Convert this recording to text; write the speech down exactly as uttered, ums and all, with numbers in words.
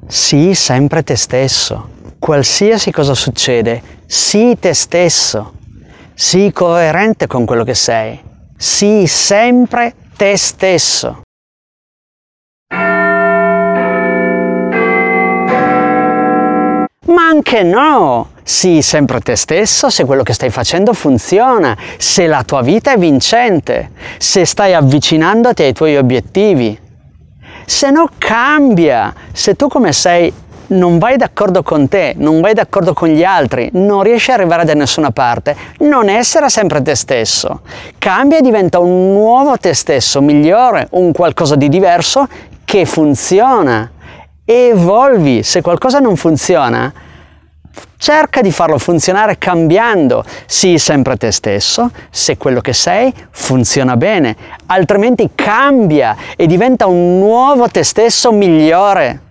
Sii sempre te stesso. Qualsiasi cosa succede, sii te stesso. Sii coerente con quello che sei. Sii sempre te stesso. Ma anche no! Sii sempre te stesso se quello che stai facendo funziona, se la tua vita è vincente, se stai avvicinandoti ai tuoi obiettivi. Se no cambia! Se tu come sei non vai d'accordo con te, non vai d'accordo con gli altri, non riesci ad arrivare da nessuna parte, non essere sempre te stesso. Cambia e diventa un nuovo te stesso, migliore, un qualcosa di diverso che funziona. Evolvi. Se qualcosa non funziona, cerca di farlo funzionare cambiando. Sii sempre te stesso se quello che sei funziona bene, altrimenti cambia e diventa un nuovo te stesso migliore.